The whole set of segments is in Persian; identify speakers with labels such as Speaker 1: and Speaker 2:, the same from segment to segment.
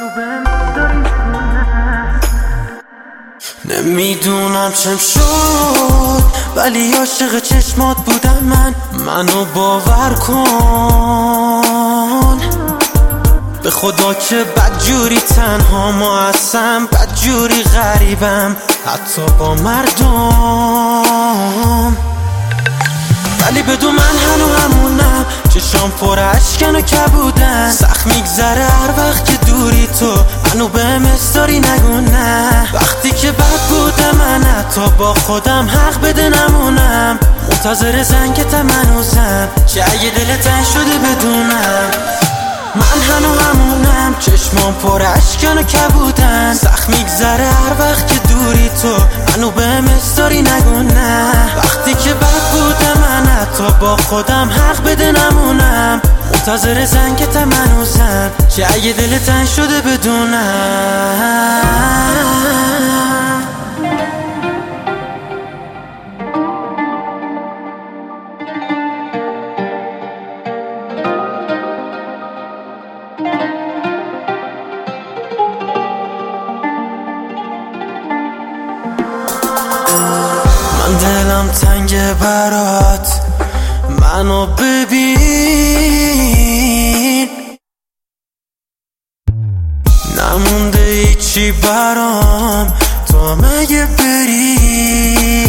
Speaker 1: نمیدونم چم شد ولی عاشق چشمات بودم منو باور کن به خدا که بدجوری تنها ما هستم، بدجوری غریبم حتی با مردم. ولی بدون من هنو همونم، چشام پر اشکن و کبودن، سخت میگذره هر وقت که دوری تو هنو بهم استاری نگو نه. وقتی که بد بودم من حتی با خودم حق بده نمونم، منتظر زنگتم هنوزم که اگه دلت تنگ شده بدونم من هنو همونم، چشمام پر اشکن و کبودن، سخت میگذره هر وقت که دوری تو هنو بهم استاری نگو نه. وقتی که بد بودم من حتی با خودم حق بده نمونم، منتظر زنگتم هنوزم که اگه دلت تنگ شده بدونم. من دلم تنگه برات، منو ببین، نمونده هیچی برام تو مگه بری.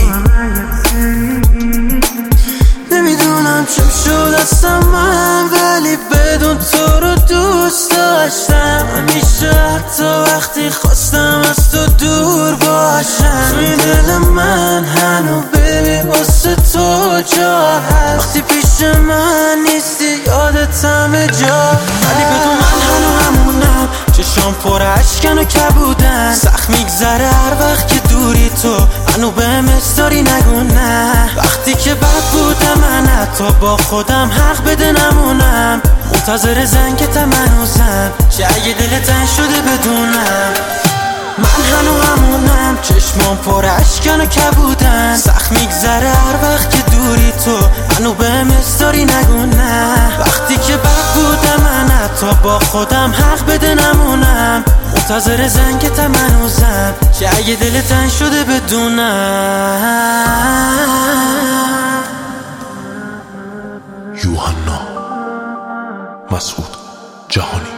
Speaker 1: نمیدونم چم شد اصلا من، ولی بدون تو رو دوست داشتم همیشه، حتی وقتی خواستم از تو دور باشم. توی دل من هنو ببین واسه تو جا هست، وقتی پیش من نیستی یادت همه جا. ولی بدون من هنو همونم، چشام پر اشکن و کبودن، سخت میگذره هر وقت که دوری تو هنو بهم استاری نگو نه. وقتی که بد بودم من حتی با خودم حق بده نمونم، منتظر زنگتم هنوزم که اگه دلت تنگ شده بدونم من هنو همونم، چشمام پر اشکن و کبودن، سخت میگذره هر وقت که دوری تو هنو بهم استاری نگو نه. وقتی که بد بودم من حتی با خودم حق بده نمونم، منتظر زنگتم هنوزم که اگه دلت تنگ شده بدونم.
Speaker 2: یوحنا مسعود جهانی.